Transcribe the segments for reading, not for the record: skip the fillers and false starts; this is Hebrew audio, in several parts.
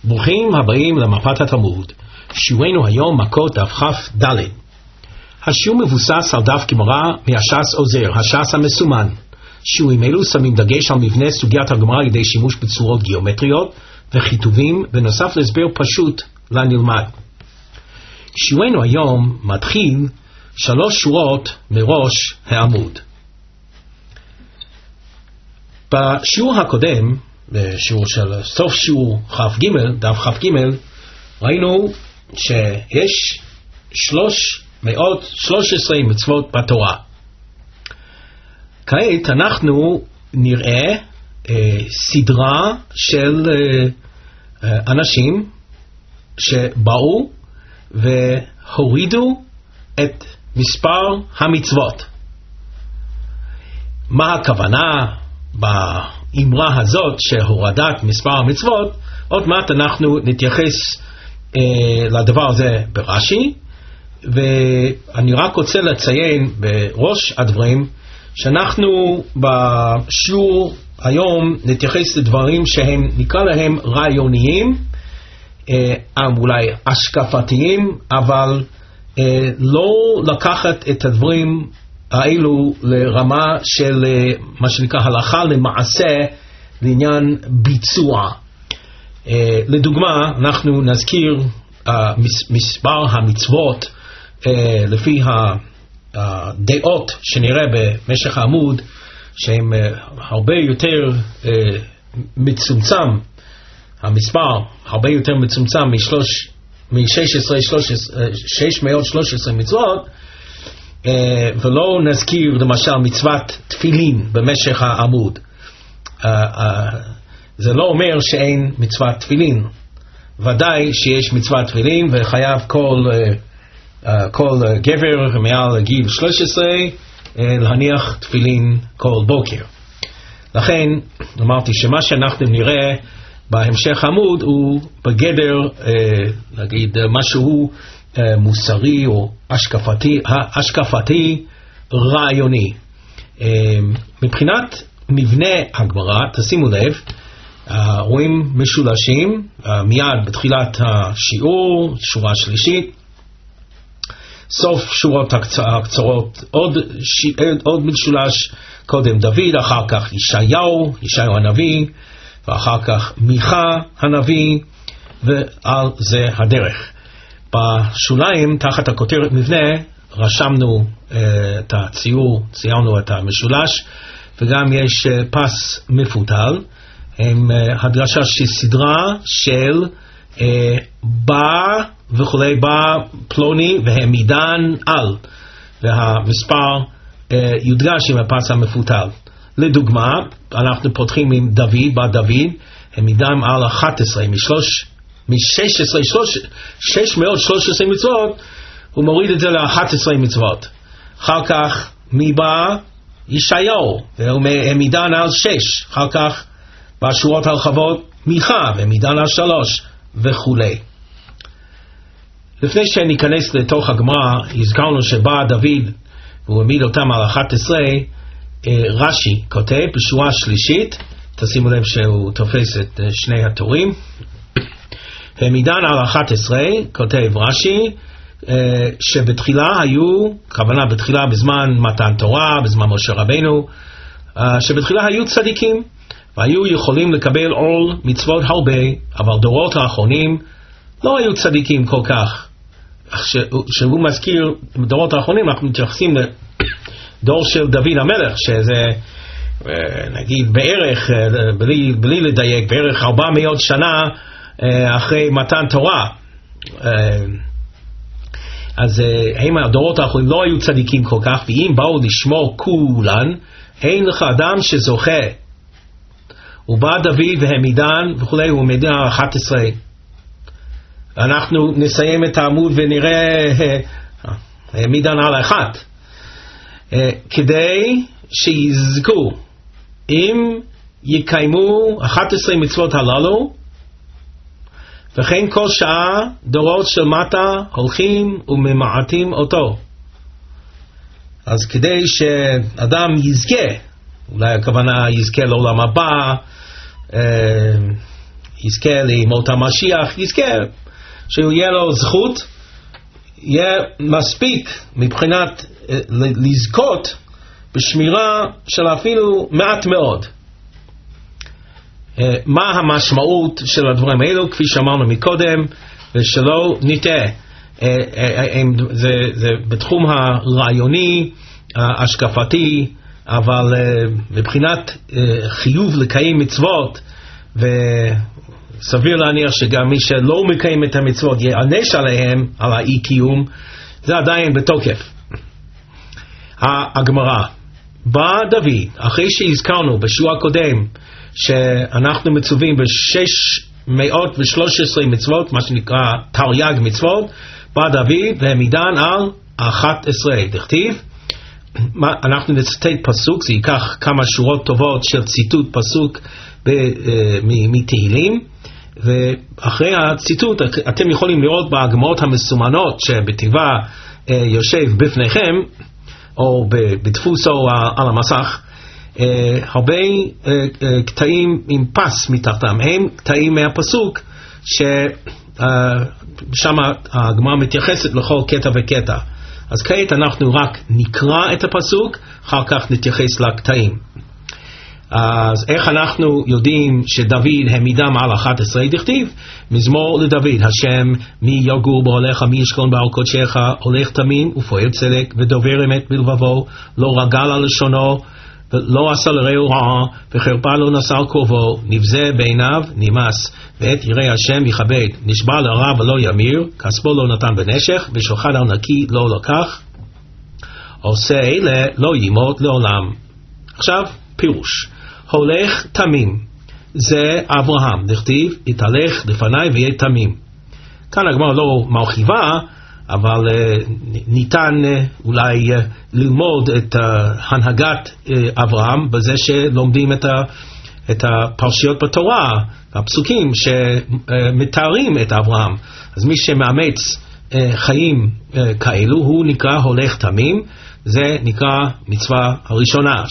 ברוכים הבאים למפת התלמוד. שיעורנו היום מכות דף כ"ד. השיעור מבוסס על דף גמרא מהש"ס עוזר, הש"ס המסומן. שיעורים אלו שמים דגש על מבנה סוגיית הגמרא על ידי שימוש בצורות גיאומטריות וכיתובים, בנוסף להסבר פשוט לנלמד. שיעורנו היום מתחיל 3 שורות מראש העמוד. בשיעור הקודם, בשיעור של סוף שיעור כ"ג, דף כ"ג, ראינו שיש 313 מצוות בתורה. כעת אנחנו נראה סדרה של אנשים שבאו והורידו את מספר המצוות. מה הכוונה באמרה הזאת שהורדת מספר המצוות? עוד מעט אנחנו נתייחס לדבר הזה ברש"י, ואני רק רוצה לציין בראש הדברים שאנחנו בשיעור היום נתייחס לדברים שהם נקרא להם רעיוניים, אולי השקפתיים, אבל לא לקחת את הדברים האלו לרמה של מה שנקרא הלכה למעשה לעניין ביצוע. לדוגמה, אנחנו נזכיר מספר המצוות לפי הדעות שנראה במשך העמוד, שהם הרבה יותר מצומצם, המספר הרבה יותר מצומצם מ-613 מצוות, ולא נזכיר למשל מצוות תפילין במשך העמוד. זה לא אומר שאין מצוות תפילין, ודאי שיש מצוות תפילין, וחייב כל גבר מעל גיל 13 להניח תפילין כל בוקר. לכן אמרתי שמה שאנחנו נראה בהמשך העמוד הוא בגדר נגיד משהו מוסרי או השקפתי רעיוני. מבחינת מבנה הגמרא, תשימו לב, רואים משולשים מיד בתחילת השיעור, שורה שלישית, סוף שורות הקצרות עוד משולש, קודם דוד, אחר כך ישעיהו הנביא, ואחר כך מיכה הנביא, ועל זה הדרך. בשוליים, תחת הכותרת מבנה, רשמנו את הציור, ציירנו את המשולש, וגם יש פס מפותל, עם הדרשה של סדרה של בא וכולי, בא פלוני והעמידן על, והמספר יודגש עם הפס המפותל. לדוגמה, אנחנו פותחים עם דוד, בא דוד, העמידן על 11 613 מצוות, הוא מוריד את זה ל-11 מצוות. אחר כך מי בא? ישעיהו, והוא העמידן על 6. אחר כך בשורות הרחבות מיכה, והעמידן על 3 וכולי. לפני שניכנס לתוך הגמרא, הזכרנו שבא דוד והוא העמיד אותם על 11. רש"י כותב בשורה שלישית, תשימו לב שהוא תופס את שני התורים, העמידן על 11, כותב רש"י, שבתחילה היו, כוונה בתחילה בזמן מתן תורה, בזמן משה רבנו, שבתחילה היו צדיקים והיו יכולים לקבל עול מצוות הרבה, אבל דורות האחרונים לא היו צדיקים כל כך. כשהוא מזכיר דורות האחרונים, אנחנו מתייחסים לדור של דוד המלך, שזה נגיד בערך, בלי לדייק, בערך 400 שנה אחרי מתן תורה. אז הם הדורות האחרונים לא היו צדיקים כל כך, ואם באו לשמור כולן, אין לך אדם שזוכה. ובא דוד והעמידן וכולי, הוא העמידן על 11. אנחנו נסיים את העמוד ונראה העמידן על 1. כדי שיזכו, אם יקיימו 11 מצוות הללו, וכן כל שעה דורות של מטה הולכים וממעטים אותו. אז כדי שאדם יזכה, אולי הכוונה יזכה לעולם הבא, יזכה לימות המשיח, יזכה שיהיה לו זכות, יהיה מספיק מבחינת לזכות בשמירה של אפילו מעט מאוד. מה המשמעות של הדברים האלו? כפי שאמרנו מקודם, ושלא נטעה, זה בתחום הרעיוני, ההשקפתי, אבל מבחינת חיוב לקיים מצוות, וסביר להניח שגם מי שלא מקיים את המצוות יענש עליהם על האי קיום, זה עדיין בתוקף. הגמרא, בא דוד, אחרי שהזכרנו בשיעור הקודם שאנחנו מצווים ב613 מצוות, מה שנקרא תרי"ג מצוות, בא דוד והעמידן על 11. דכתיב, אנחנו נצטט פסוק, זה ייקח כמה שורות טובות של ציטוט פסוק מתהילים, ואחרי הציטוט אתם יכולים לראות בהגמרות המסומנות שבטבעה יושב בפניכם, או בדפוס או על המסך, הרבה קטעים עם פס מתחתם, הם קטעים מהפסוק ששם הגמרא מתייחסת לכל קטע וקטע. אז כעת אנחנו רק נקרא את הפסוק, אחר כך נתייחס לקטעים. אז איך אנחנו יודעים שדוד העמידם על 11? דכתיב, מזמור לדוד, השם מי יגור באוהליך, מי ישכון בהר קודשך, הולך תמים ופועל צדק ודובר אמת בלבבו, לא רגל על לשונו ולא עשה לרעהו רעה, וחרפה לא נשא על קרבו, נבזה בעיניו נמאס, ואת ירא השם יכבד, נשבע לרע ולא ימיר, כספו לא נתן בנשך, ושוחד על נקי לא לקח, עושה אלה לא ימות לעולם. עכשיו פירוש, הולך תמים, זה אברהם, דכתיב, יתהלך לפניי ויהיה תמים. כאן הגמרא לא מרחיבה, אבל ניתן אולי ללמוד את הנהגת אברהם בזה שלומדים את הפרשיות בתורה, הפסוקים שמתארים את אברהם. אז מי שמאמץ חיים כאלו הוא נקרא הולך תמים, זה נקרא מצווה הראשונה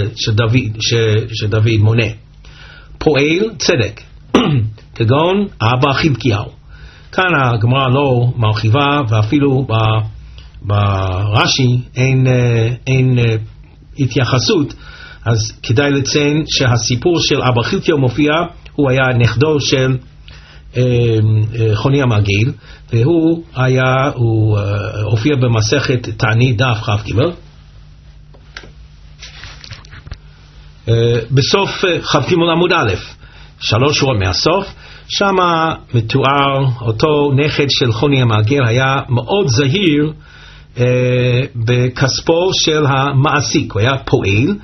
שדוד מונה. פועל צדק, כגון אבא חבקיהו. כאן הגמרא לא מרחיבה, ואפילו ברש"י אין התייחסות, אז כדאי לציין שהסיפור של אבא חבקיהו מופיע, הוא היה נכדו של חוני המעגל, והוא הופיע במסכת תענית דף כ"ג. בסוף כ"ג עמוד א', 3 שורות מהסוף, שם מתואר אותו נכד של חוני המעגל היה מאוד זהיר בכספו של המעסיק, הוא היה פועל,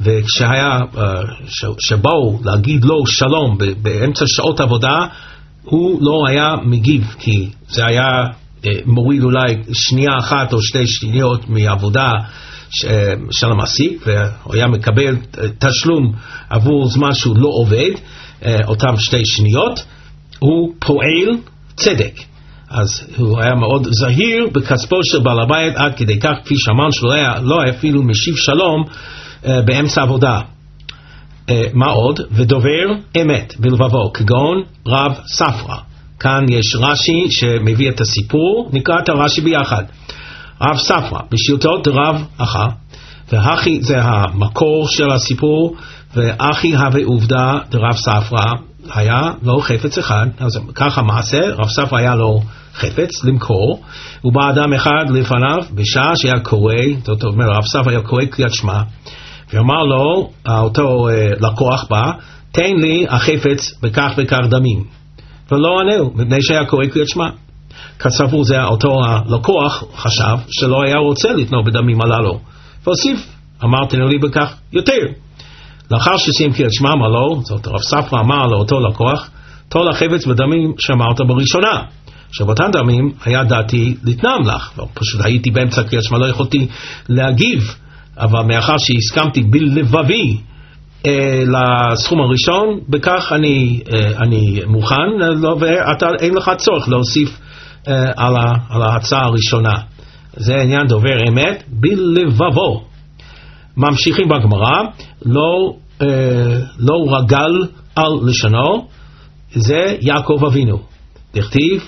וכשבאו להגיד לו שלום באמצע שעות עבודה, הוא לא היה מגיב, כי זה היה מוריד אולי שנייה אחת או 2 שניות מעבודה של המעסיק, והוא היה מקבל תשלום עבור זמן שהוא לא עובד, אותם 2 שניות. הוא פועל צדק, אז הוא היה מאוד זהיר בכספו של בעל הבית, עד כדי כך כפי שאמרנו שלא היה אפילו משיב שלום באמצע עבודה. מה עוד? ודובר אמת בלבבו, כגון רב ספרא. כאן יש רש"י שמביא את הסיפור, נקרא את הרש"י ביחד. רב ספרא בשילתו דרב אחא, והכי זה המקור של הסיפור, ואחי הווה עובדה דרב ספרא, היה לו חפץ אחד. אז ככה מעשה, רב ספרא היה לו חפץ למכור, ובא אדם אחד לפניו בשעה שהיה קורא, זאת אומרת רב ספרא היה קורא קריאת שמע, ואמר לו, אותו לקוח בא, תן לי החפץ בכך וכך דמים, ולא ענהו, מפני שהיה קורא קריאת שמע. כסבור זה אותו הלקוח חשב שלא היה רוצה לתנוע בדמים הללו, והוסיף, אמר תנו לי בכך יותר. לאחר שסיים קריאת שמע אמר לו, זאת רב ספרא אמר לאותו לקוח, טול החפץ בדמים שאמרת בראשונה, שבאותן דמים היה דעתי לתנם לך, פשוט הייתי באמצע קריאת שמע, לא יכולתי להגיב, אבל מאחר שהסכמתי בלבבי לסכום הראשון, בכך אני מוכן, ואין לך צורך להוסיף על ההצעה הראשונה. זה עניין דובר אמת בלבבו. ממשיכים בגמרא, לא רגל על לשונו, זה יעקב אבינו. דכתיב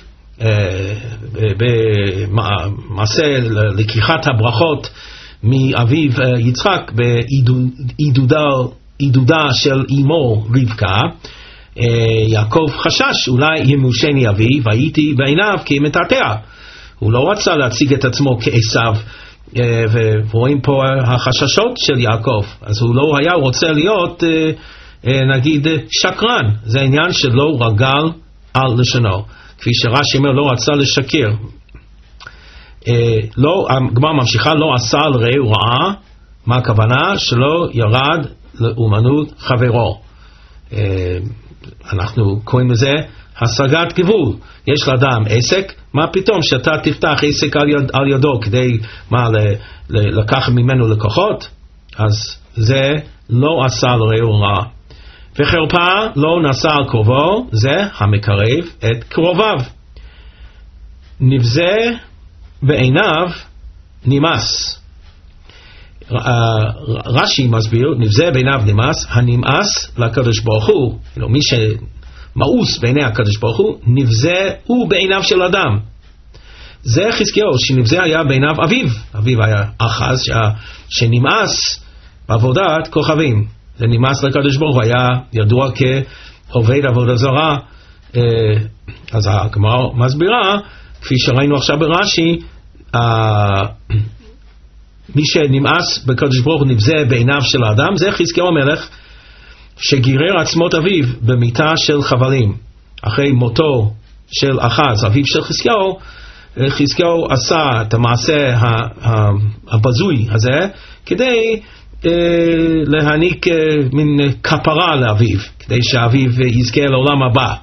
במעשה לקיחת הברכות מאביו יצחק בעידודה של אמו רבקה, יעקב חשש אולי ימושני אבי והייתי בעיניו כמתעתע. הוא לא רצה להציג את עצמו כעשיו, ורואים פה החששות של יעקב. אז הוא לא היה רוצה להיות נגיד שקרן. זה עניין שלא רגל על לשונו, כפי שרש"י אומר לא רצה לשקר. לא, הגמרא ממשיכה, לא עשה לרעהו רעה. מה הכוונה? שלא ירד לאומנות חברו. אנחנו קוראים לזה השגת גבול. יש לאדם עסק, מה פתאום שאתה תפתח עסק על ידו כדי לקחת ממנו לקוחות? אז זה לא עשה לרעהו רעה. וחרפה לא נשא על קרובו, זה המקרב את קרוביו. נבזה בעיניו נמאס. רש"י מסביר, נבזה בעיניו נמאס, הנמאס לקדוש ברוך הוא, מי שמאוס בעיני הקדוש ברוך הוא, נבזה הוא בעיניו של אדם. זה חזקיהו, שנבזה היה בעיניו אביו. אביו היה אחז שנמאס בעבודת כוכבים. זה נמאס לקדוש ברוך הוא, היה ידוע כעובד עבודה זרה. אז הגמרא מסבירה, כפי שראינו עכשיו ברש"י, מי שנמאס בקדוש ברוך הוא נבזה בעיניו של האדם, זה חזקיהו המלך שגירר עצמות אביו במיטה של חבלים. אחרי מותו של אחז, אביו של חזקיהו, חזקיהו עשה את המעשה הבזוי הזה כדי להעניק מין כפרה לאביו, כדי שאביו יזכה לעולם הבא.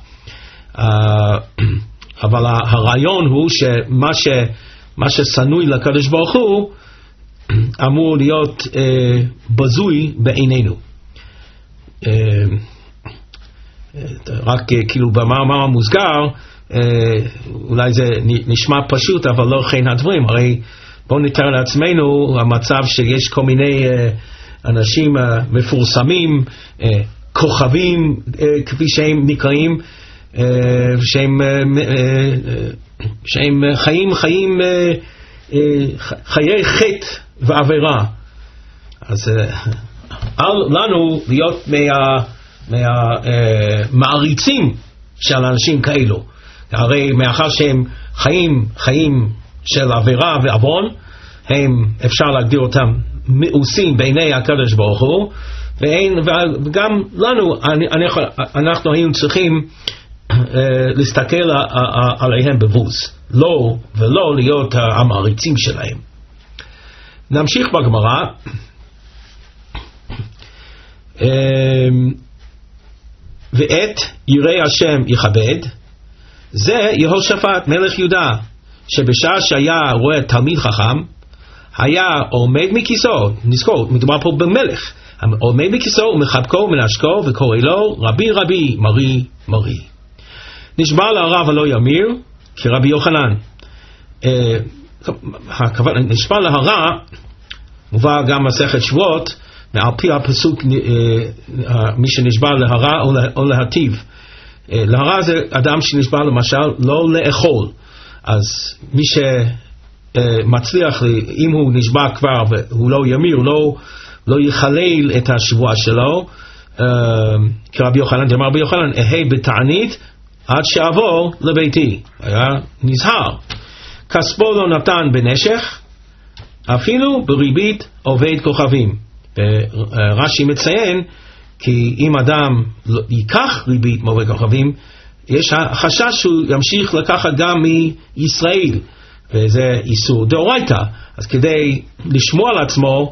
אבל הרעיון הוא שמה ששנוי לקדוש ברוך הוא אמור להיות בזוי בעינינו. רק כאילו במאמר מוסגר, אולי זה נשמע פשוט אבל לא כן הדברים. הרי בואו נתאר לעצמנו המצב שיש כל מיני אנשים מפורסמים, כוכבים כפי שהם נקראים, שהם חיים חיי חטא ועבירה. אז לנו להיות מהמעריצים של אנשים כאלו. הרי מאחר שהם חיים של עבירה ועוון, אפשר להגדיר אותם מאוסים בעיני הקדוש ברוך הוא, וגם לנו, אנחנו היינו צריכים להסתכל עליהם בבוז, לא ולא להיות המעריצים שלהם. נמשיך בגמרא. ואת יראי השם יכבד, זה יהושפט מלך יהודה, שבשעה שהיה רואה תלמיד חכם, היה עומד מכיסו, נזכור, מדובר פה במלך, עומד מכיסו ומחבקו ומנשקו וקורא לו רבי רבי מרי מרי. נשבע להרע ולא ימיר כרבי יוחנן. נשבע להרע מובא גם מסכת שבועות, ועל פי הפסוק מי שנשבע להרע או להטיב. להרע זה אדם שנשבע למשל לא לאכול. אז מי שמצליח, אם הוא נשבע כבר והוא לא ימיר, לא יחלל את השבועה שלו, כרבי יוחנן, דאמר רבי יוחנן, אהה בתענית עד שעבור לביתי. היה נזהר. כספו לא נתן בנשך, אפילו בריבית עובד כוכבים. רש"י מציין כי אם אדם ייקח ריבית מעובד כוכבים, יש חשש שהוא ימשיך לקחת גם מישראל, וזה איסור דאורייתא. אז כדי לשמור על עצמו,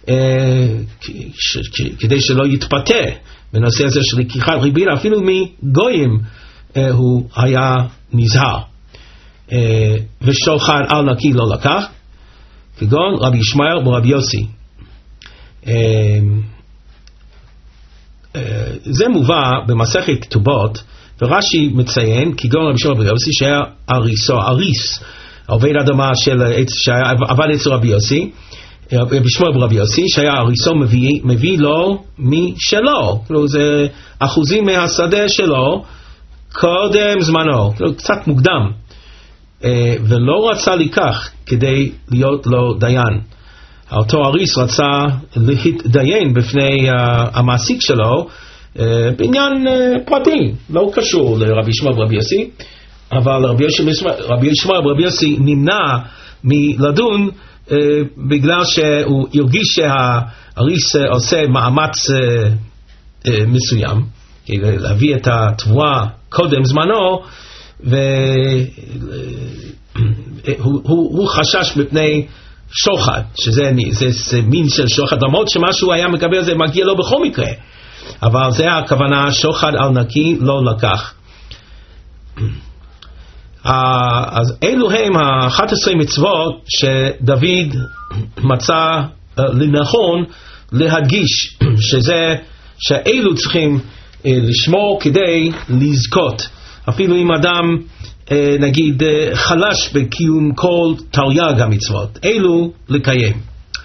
כדי שלא יתפתה בנושא הזה של לקיחת ריבית אפילו מגויים, הוא היה נזהר. ושוחד על נקי לא לקח, כגון רבי ישמעאל ורבי יוסי. זה מובא במסכת כתובות, ורש"י מציין כגון רבי ישמעאל ורבי יוסי שהיה אריס, עובד אדמה שעבד אצל רבי יוסי, בשמו רבי יוסי, שהיה אריסו מביא לו משלו, זה אחוזים מהשדה שלו, קודם זמנו, קצת מוקדם, ולא רצה לקח כדי להיות לו דיין. אותו אריס רצה להתדיין בפני המעסיק שלו בעניין פרטי, לא קשור לרבי ישמעאל ורבי יוסי, אבל רבי ישמעאל ורבי יוסי נמנע מלדון בגלל שהוא הרגיש שהאריס עושה מאמץ מסוים להביא את התבואה קודם זמנו, והוא חשש מפני שוחד, שזה מין של שוחד, למרות שמשהו היה מקבל זה מגיע לו בכל מקרה, אבל זה הכוונה, שוחד על נקי לא לקח. אז אלו הם 11 מצוות שדוד מצא לנכון להדגיש, שאלו צריכים לשמור כדי לזכות, אפילו אם אדם נגיד חלש בקיום כל תרי"ג המצוות, אלו לקיים.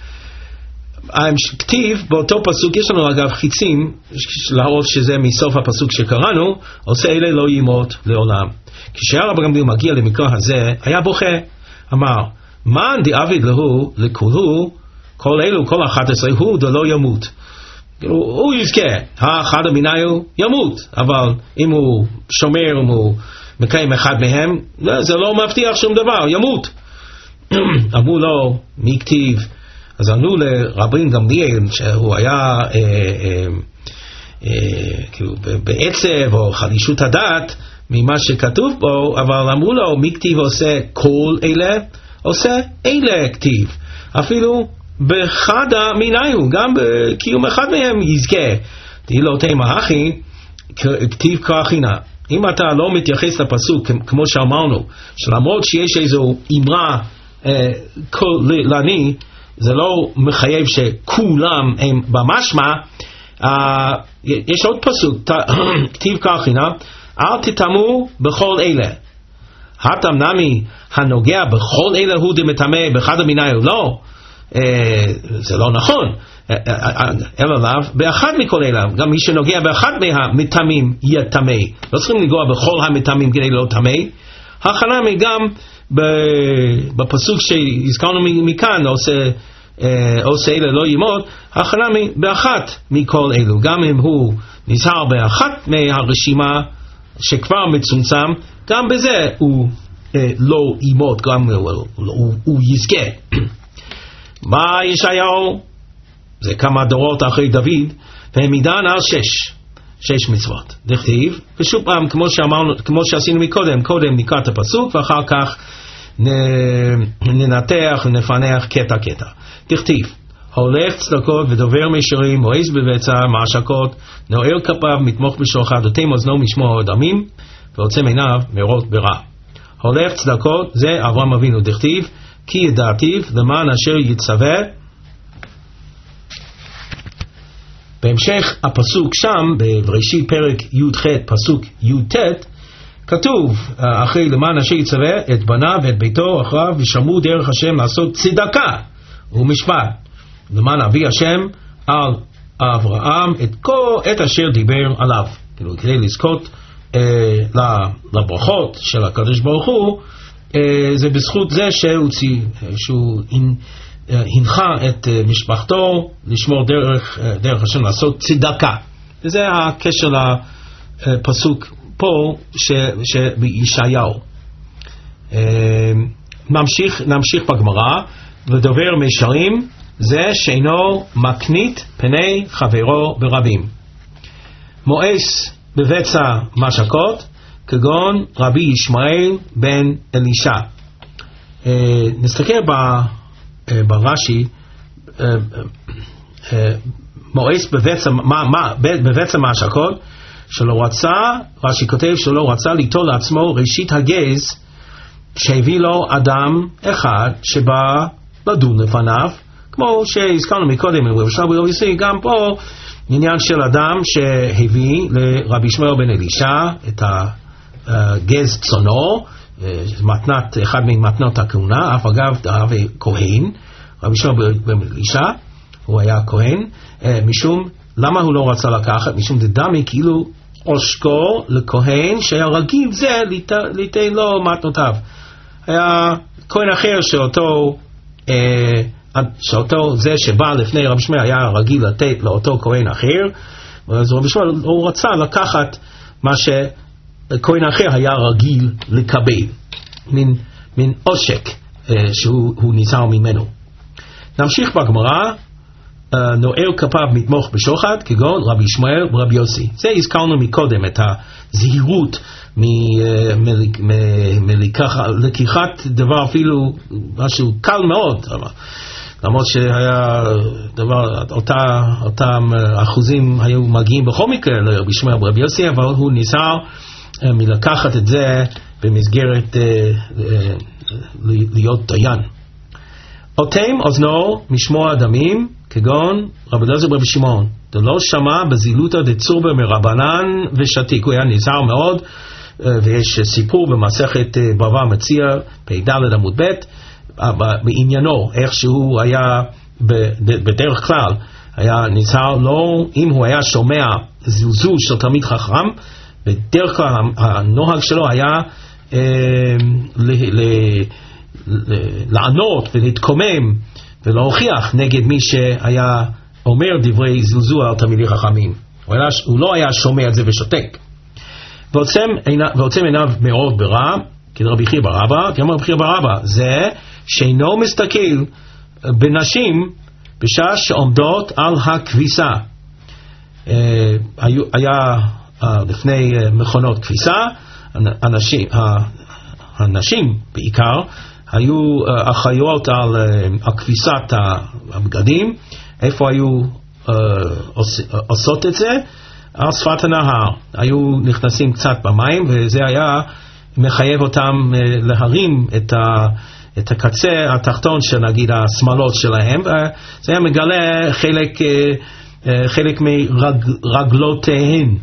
כתיב באותו פסוק, יש לנו אגב חיצים להראות שזה מסוף הפסוק שקראנו, עושה אלה לא ימות לעולם. כשהרב גמליאל מגיע למקרא הזה, היה בוכה, אמר, מן דעביד להו לכולו, כל אלו, כל 11, הוא דלא ימות. הוא יזכה, האחד המינהו ימות, אבל אם הוא שומר, אם הוא מקיים אחד מהם, זה לא מבטיח שום דבר, ימות. אמרו לו, מי כתיב? אז ענו לרבי גמליאל, שהוא היה כאילו בעצב או חלישות הדעת ממה שכתוב בו, אבל אמרו לו, מי כתיב עושה כל אלה? עושה אלה כתיב. אפילו באחד המינהו, גם בקיום אחד מהם יזכה. תהי לו תימה אחי, כתיב כהכינה. אם אתה לא מתייחס לפסוק כמו שאמרנו, שלמרות שיש איזו אמרה כוללני, זה לא מחייב שכולם הם במשמע. יש עוד פסוק, כתיב כהכינה, אל תטמאו בכל אלה. הטם נמי הנוגע בכל אלה הוא דמטמא באחד המינהו. לא, זה לא נכון, אלא לאו באחד מכל אלה. גם מי שנוגע באחד מהמטמאים יטמא. לא צריכים לגוע בכל המטמאים כדי לא טמא. הכנמי גם בפסוק שהזכרנו מכאן, עושה אלה לא ימות, הכנמי באחת מכל אלו. גם אם הוא נזהר באחת מהרשימה שכבר מצומצם, גם בזה הוא לא ימות, גם הוא יזכה. מה ישעיהו? זה כמה דורות אחרי דוד, והם עידן על 6 מצוות. דכתיב, ושוב פעם, כמו שעשינו קודם נקרא את הפסוק, ואחר כך ננתח ונפענח קטע קטע. דכתיב, הולך צדקות ודובר מישרים, מואס בבצע, מעשקות, נועל כפיו, מתמוך בשוחד, אוטם אוזנו משמוע דמים, ועוצם עיניו מראות ברע. הולך צדקות, זה אברהם אבינו. דכתיב, כי ידעתיו למען אשר יצווה. בהמשך הפסוק שם, בראשית פרק י"ח פסוק י"ט, כתוב אחרי למען אשר יצווה את בניו ואת ביתו אחריו ושמרו דרך השם לעשות צדקה ומשפט, למען אבי השם על אברהם את אשר דיבר עליו. כאילו כדי לזכות לברכות של הקדוש ברוך הוא, זה בזכות זה שהוא הנחה את משפחתו לשמור דרך השם לעשות צדקה. וזה הקשר לפסוק פה בישעיהו. נמשיך בגמרא. ודובר מישרים זה שאינו מקנית פני חברו ברבים. מואס בבצע משקות כגון רבי ישמעאל בן אלישע. נסתכל ברש"י, מואס בבצע משקות שלא רצה, רש"י כותב שלא רצה ליטול לעצמו ראשית הגז שהביא לו אדם אחד שבא לדון לפניו, כמו שהזכרנו מקודם, גם פה עניין של אדם שהביא לרבי ישמעאל בן אלישע את הגז צונו, אחד ממתנות הכהונה, אף אגב דהווה כהן. רבי ישמעאל בן אלישע הוא היה כהן, משום למה הוא לא רצה לקחת? משום דדמי כאילו עושקו לכהן שהיה רגיל זה ליתן לו מתנותיו. היה כהן אחר שאותו זה שבא לפני רבי שמואל היה רגיל לתת לאותו כהן אחר, אז רבי שמואל הוא רצה לקחת מה שכהן אחר היה רגיל לקבל, מין עושק שהוא ניצל ממנו. נמשיך בגמרא. נועל כפיו מתמוך בשוחד כגון רבי ישמעאל ורבי יוסי. זה הזכרנו מקודם את הזהירות מלקיחת דבר אפילו משהו קל מאוד, למרות שהיה דבר, אותם אחוזים היו מגיעים בכל מקרה לרבי ישמעאל ורבי יוסי, אבל הוא ניסה מלקחת את זה במסגרת להיות דיין. אוטם אוזנו משמוע דמים כגון רבי אלעזר ורבי שמעון, דלא שמע בזילותא דצורבא מרבנן ושתיק. הוא היה נזהר מאוד, ויש סיפור במסכת בבא מציעא פ"ד עמוד ב' בעניינו, איך שהוא היה בדרך כלל היה נזהר, לא אם הוא היה שומע זלזול של תלמיד חכם, בדרך כלל הנוהג שלו היה לענות ולהתקומם ולהוכיח נגד מי שהיה אומר דברי זלזול על תלמידי חכמים. הוא לא היה שומע את זה ושותק. ועוצם עיניו מאוד ברע, כרבי חייא בר אבא, כמו רבי חייא בר אבא, זה שאינו מסתכל בנשים בשעה שעומדות על הכביסה. היה לפני מכונות כביסה, הנשים בעיקר היו אחראיות על הכביסת הבגדים. איפה היו עושות את זה? על שפת הנהר. היו נכנסים קצת במים, וזה היה מחייב אותם להרים את הקצה התחתון של נגיד השמלות שלהם, וזה היה מגלה חלק מרגלותיהן,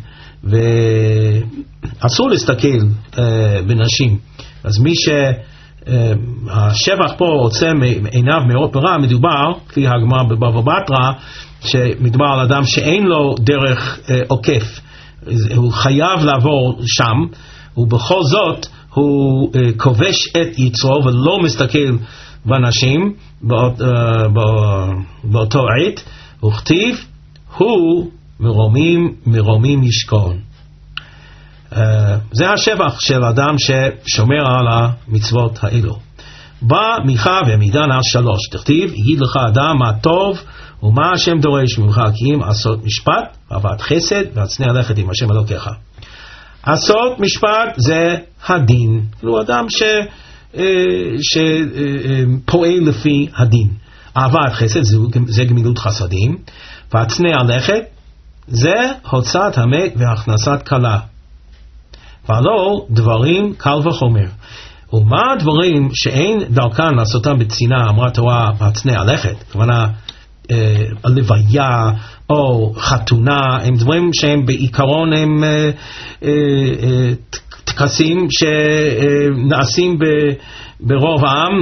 ואסור להסתכל בנשים. אז מי השבח פה עוצם עיניו מאוד ברע, מדובר, כפי הגמרא בבבא בתרא, שמדובר על אדם שאין לו דרך עוקף, הוא חייב לעבור שם, ובכל זאת הוא כובש את יצרו ולא מסתכל בנשים באותו עת, וכתיב הוא מרומים ישכון. זה השבח של אדם ששומר על המצוות האלו. בא מיכה ועמידן על 3, תכתיב יגיד לך אדם מה טוב ומה השם דורש ממך, כי אם עשות משפט ואהבת חסד והצנע ללכת עם השם אלוקיך. עשות משפט זה הדין, הוא אדם שפועל לפי הדין. אהבת חסד זה גמילות חסדים, והצנע ללכת זה הוצאת המת והכנסת כלה. ולא דברים קל וחומר. ומה דברים שאין דרכן לעשותם בצנעה, אמרה תורה והצנע ללכת, כוונה הלוויה או חתונה, הם דברים שהם בעיקרון הם טקסים שנעשים ברוב העם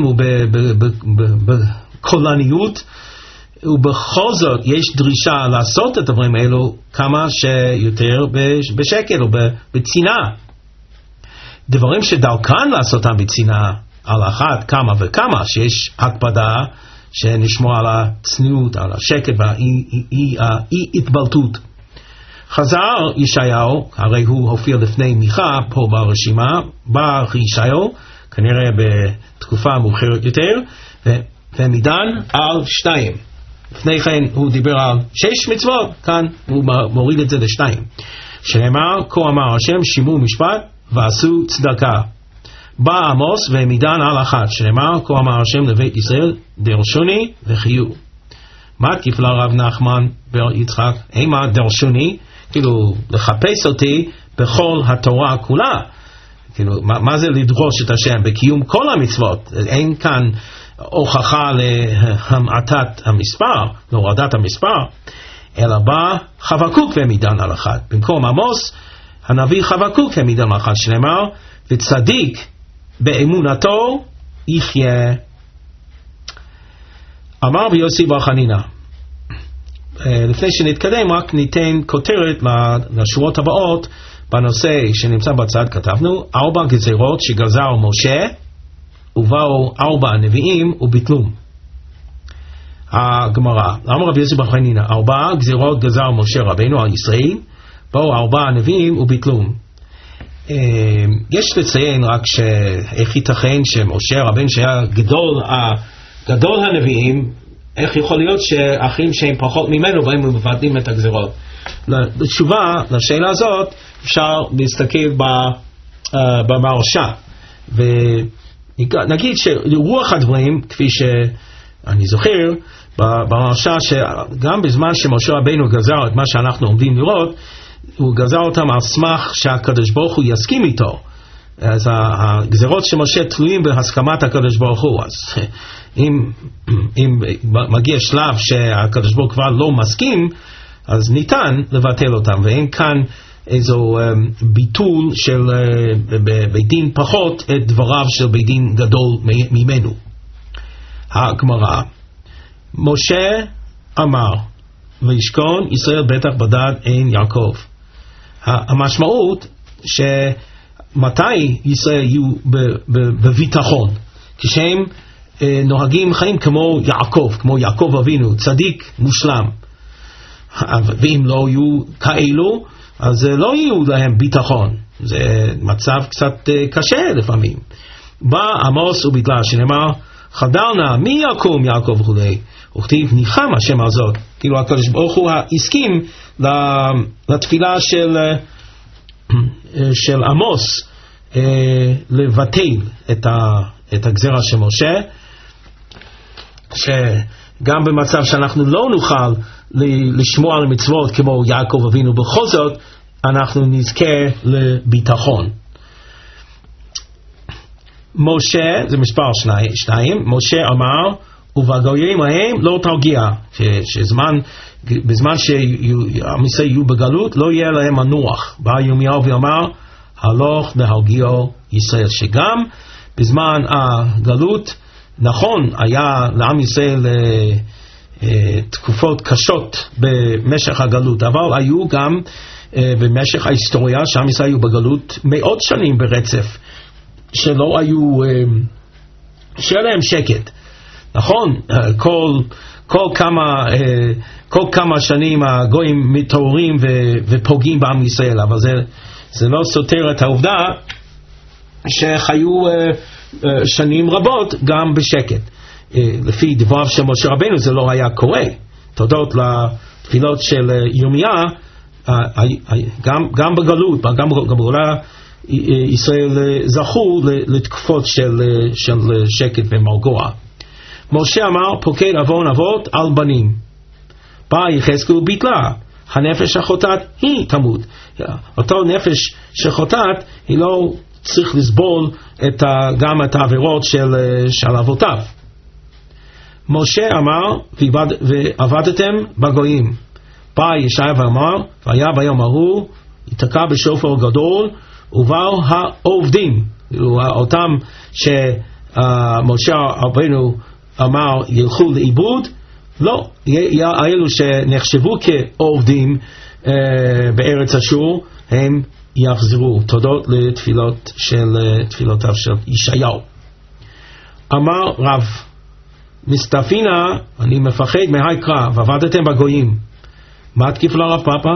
ובקולניות, ובכל זאת יש דרישה לעשות את הדברים האלו כמה שיותר בשקל או בצנעה. דברים שדרכן לעשותם בצנעה על אחת כמה וכמה, שיש הקפדה שנשמור על הצניעות, על השקט והאי התבלטות. חזר ישעיהו, הרי הוא הופיע לפני מיכה פה ברשימה, בא ישעיהו כנראה בתקופה מאוחרת יותר, ומידן על 2. לפני כן הוא דיבר על 6 מצוות, כאן הוא מוריד את זה ל2. שנאמר, כה אמר השם שימו משפט ועשו צדקה. בא עמוס ומידן על 1, שנאמר, כה אמר השם לבית ישראל דרשוני וחיו. מה תקיף לרב נחמן בר יצחק? אימה דרשוני, כאילו לחפש אותי בכל התורה כולה. כאילו, מה זה לדרוש את השם? בקיום כל המצוות. אין כאן הוכחה להמעטת המספר, להורדת המספר, אלא בא חבקוק ומידן על 1. במקום עמוס, הנביא חבקוק ומידן על 1, שנאמר, וצדיק באמונתו יחיה. אמר ביוסי בר חנינא, לפני שנתקדם רק ניתן כותרת לשורות הבאות בנושא שנמצא בצד. כתבנו 4 גזירות שגזר משה ובאו 4 נביאים וביטלום. הגמרא, אמר רבי יוסי בר חנינא, 4 גזירות גזר משה רבינו על ישראל, באו 4 נביאים וביטלום. יש לציין רק שאיך ייתכן שמשה רבינו שהיה גדול הנביאים, איך יכול להיות שאחרים שהם פחות ממנו בהם מבטלים את הגזירות? בתשובה לשאלה הזאת אפשר להסתכל במרשה, ונגיד שרוח הדברים כפי שאני זוכר במרשה, שגם בזמן שמשה רבינו גזר את מה שאנחנו עומדים לראות, הוא גזר אותם על סמך שהקדוש ברוך הוא יסכים איתו. אז הגזירות שמשה תלויים בהסכמת הקדוש ברוך הוא. אז אם מגיע שלב שהקדוש ברוך הוא כבר לא מסכים, אז ניתן לבטל אותם, ואין כאן איזו ביטול של בית דין פחות את דבריו של בית דין גדול ממנו. הגמרא, משה אמר וישכון ישראל בטח בדד אין יעקב. המשמעות שמתי ישראל יהיו בביטחון? כשהם נוהגים חיים כמו יעקב אבינו, צדיק מושלם. ואם לא יהיו כאלו, אז לא יהיו להם ביטחון. זה מצב קצת קשה לפעמים. בא עמוס וביטלה שנאמר חדר נא מי יקום יעקב וכולי, וכתיב ניחם השם הזאת. כאילו הקדוש ברוך הוא הסכים לתפילה של עמוס לבטל את הגזרה של משה, שגם במצב שאנחנו לא נוכל לשמוע על המצוות כמו יעקב אבינו, בכל זאת אנחנו נזכה לביטחון. משה, זה מספר 2, משה אמר ובגויים ההם לא תרגיע, בזמן שעם ישראל יהיו בגלות לא יהיה להם מנוח. בא ירמיהו ואמר הלוך להרגיעו ישראל, שגם בזמן הגלות נכון היה לעם ישראל תקופות קשות במשך הגלות, אבל היו גם במשך ההיסטוריה שעם ישראל היו בגלות מאות שנים ברצף שלא היו, שהיה להם שקט. נכון, כל כמה שנים הגויים מתעוררים ופוגעים בעם ישראל, אבל זה לא סותר את העובדה שחיו שנים רבות גם בשקט. לפי דבריו של משה רבינו זה לא היה קורה, תודות לתפילות של ירמיה. גם בגלות, גם בגולה ישראל זכו לתקופות של שקט ומרגוע. משה אמר פוקד עוון אבות על בנים. בא יחזקאל ביטלה, הנפש החוטאת היא תמות. אותו נפש שחוטאת היא לא צריך לסבול גם את העבירות של אבותיו. משה אמר ועבדתם בגויים. בא ישעיה ואמר והיה ביום ההוא יתקע בשופר גדול ובאו העובדים, אותם שמשה רבינו אמר ילכו לאיבוד, לא, אלו שנחשבו כעובדים בארץ אשור הם יחזרו, תודות לתפילותיו של ישעיהו. אמר רב מסתפינה אני מפחד מהי קרא ועבדתם בגויים. מה תקיף לרב פאפה?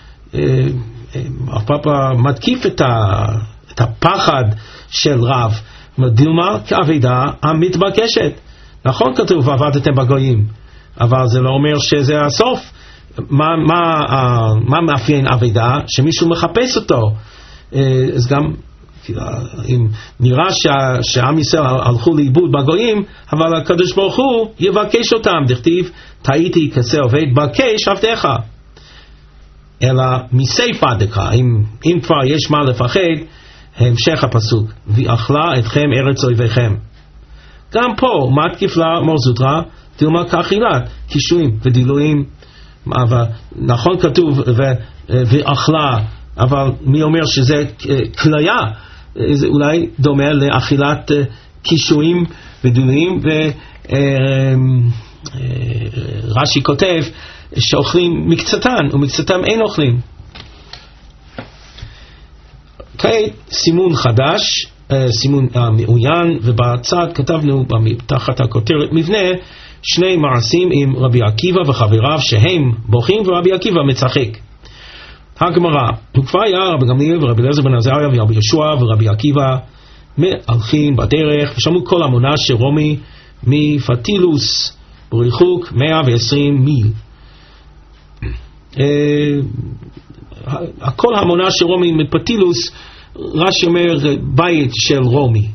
הרב פאפה מתקיף את הפחד של רב, דילמה כעבודה המתבקשת. נכון כתוב ועבדתם בגויים, אבל זה לא אומר שזה הסוף. מה מאפיין עבודה? שמישהו מחפש אותו. אז גם אם נראה שעם ישראל הלכו לאיבוד בגויים, אבל הקדוש ברוך הוא יבקש אותם, דכתיב טעיתי כזה עובד בקש עבדיך. אלא מסייפא דקרא, אם כבר יש מה לפחד, המשך הפסוק ואכלה אתכם ארץ אויביכם. גם פה מה תקיף לה מורזוטרה דילמה כאכילת קישואים ודילויים. אבל נכון כתוב ואכלה, אבל מי אומר שזה כליה? זה אולי דומה לאכילת קישואים ודילויים. ורש"י כותב שאוכלים מקצתן ומקצתם אין אוכלים. כעת סימון חדש, סימון מעוין, ובצד כתבנו תחת הכותרת מבנה שני מעשים עם רבי עקיבא וחבריו שהם בוכים ורבי עקיבא מצחק. הגמרא, וכבר היה רבי גמליאל ורבי אליעזר בן עזריה ורבי יהושע ורבי עקיבא מהלכים בדרך ושמעו כל המונה של רומי מפתילוס בריחוק 120 מיל. כל המונה של רומי מפתילוס, רש"י אומר בית של רומי.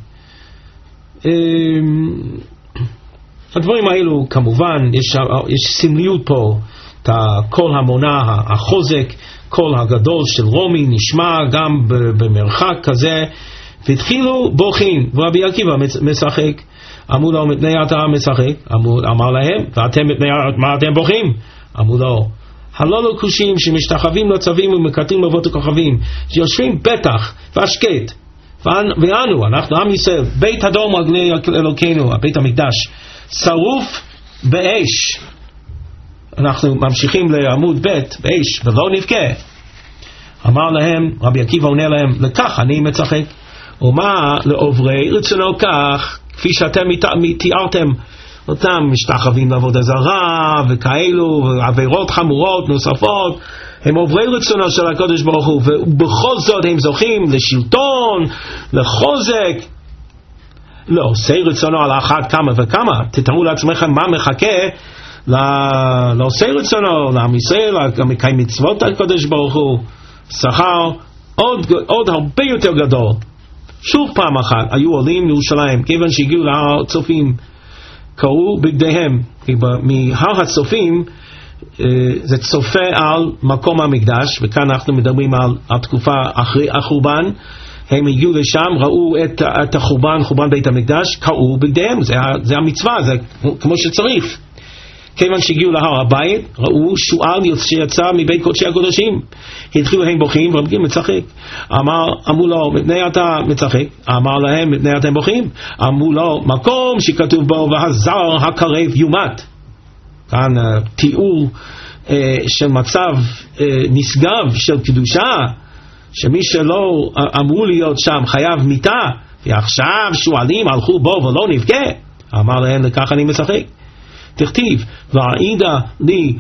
הדברים האלו כמובן יש סמליות פה, כל המונה, החוזק, כל הגדול של רומי נשמע גם במרחק כזה, והתחילו בוכים ורבי עקיבא משחק. אמרו לו מפני אתה משחק? אמר להם ואתם מפני מה אתם בוכים? אמרו לו הלא כושים שמשתחווים לצווים ומקטרים אבות הכוכבים שיושבים בטח והשקט ואנו אנחנו עם ישראל בית אדום רגלי אלוקינו בית המקדש שרוף באש. אנחנו ממשיכים לעמוד ב' באש ולא נבכה. אמר להם רבי עקיבא עונה להם לכך אני מצחק ומה לעוברי רצונו כך כפי שאתם תיארתם אותם משתחווים לעבודה זרה וכאלו ועבירות חמורות נוספות, הם עוברי רצונו של הקדוש ברוך הוא ובכל זאת הם זוכים לשלטון, לחוזק. לא עושה רצונו על אחת כמה וכמה. תתארו לעצמכם מה מחכה לא עושה רצונו לעם ישראל, המקיים מצוות הקדוש ברוך הוא, שכר עוד הרבה יותר גדול. שוב פעם אחת היו עולים לירושלים, כיוון שהגיעו להר הצופים קראו בגדיהם, מהר הצופים זה צופה על מקום המקדש, וכאן אנחנו מדברים על התקופה אחרי החורבן. הם הגיעו לשם, ראו את החורבן, חורבן בית המקדש, קראו בגדיהם, זה המצווה, זה כמו שצריך. כיוון שהגיעו להר הבית, ראו שועל שיצא מבית קודשי הקודשים, התחילו הם בוכים ורבי מצחק. אמרו לו מפני אתה מצחק? אמר להם מפני אתם בוכים? אמרו לו מקום שכתוב בו והזר הקרב יומת. כאן תיאור של מצב נשגב של קדושה, שמי שלא אמרו להיות שם חייב מיתה, ועכשיו שועלים הלכו בו ולא נבכה. אמר להם לכך אני מצחק. תכתיב והעידה לי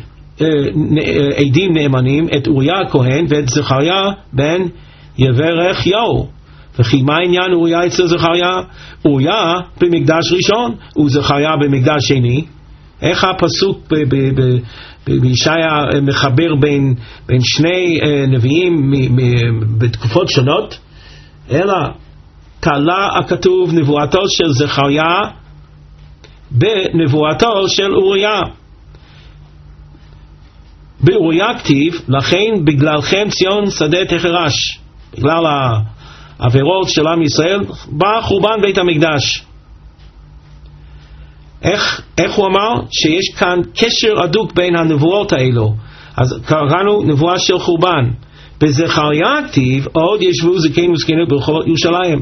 עדים נאמנים את אוריה הכהן ואת זכריה בן יברך יאו. וכי מה העניין אוריה אצל זכריה? אוריה במקדש ראשון וזכריה במקדש שני. איך הפסוק בישעיה מחבר בין שני נביאים בתקופות שונות? אלא תלה הכתוב נבואתו של זכריה בנבואתו של אוריה. באוריה כתיב לכן בגללכם ציון שדה תחרש, בגלל העבירות של עם ישראל בא חורבן בית המקדש. איך הוא אמר? שיש כאן קשר הדוק בין הנבואות האלו. אז קראנו נבואה של חורבן. בזכריה כתיב עוד ישבו זקנים וזקנות ברחובות ירושלים,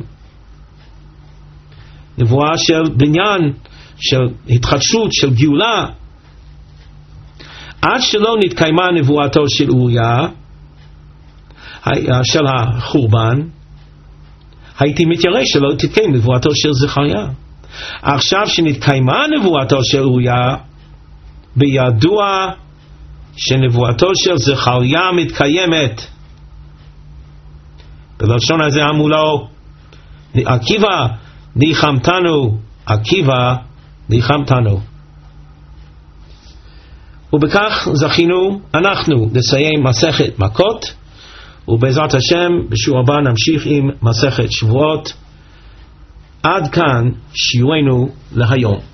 נבואה של בניין, של התחדשות, של גאולה. עד שלא נתקיימה נבואתו של אוריה של החורבן, הייתי מתיירא שלא תתקיים נבואתו של זכריה. עכשיו שנתקיימה נבואתו של אוריה, בידוע שנבואתו של זכריה מתקיימת. בלשון הזה אמרו לו עקיבא ניחמתנו, עקיבא ניחמתנו. ובכך זכינו אנחנו לסיים מסכת מכות, ובעזרת השם בשיעור הבא נמשיך עם מסכת שבועות. עד כאן שיעורנו להיום.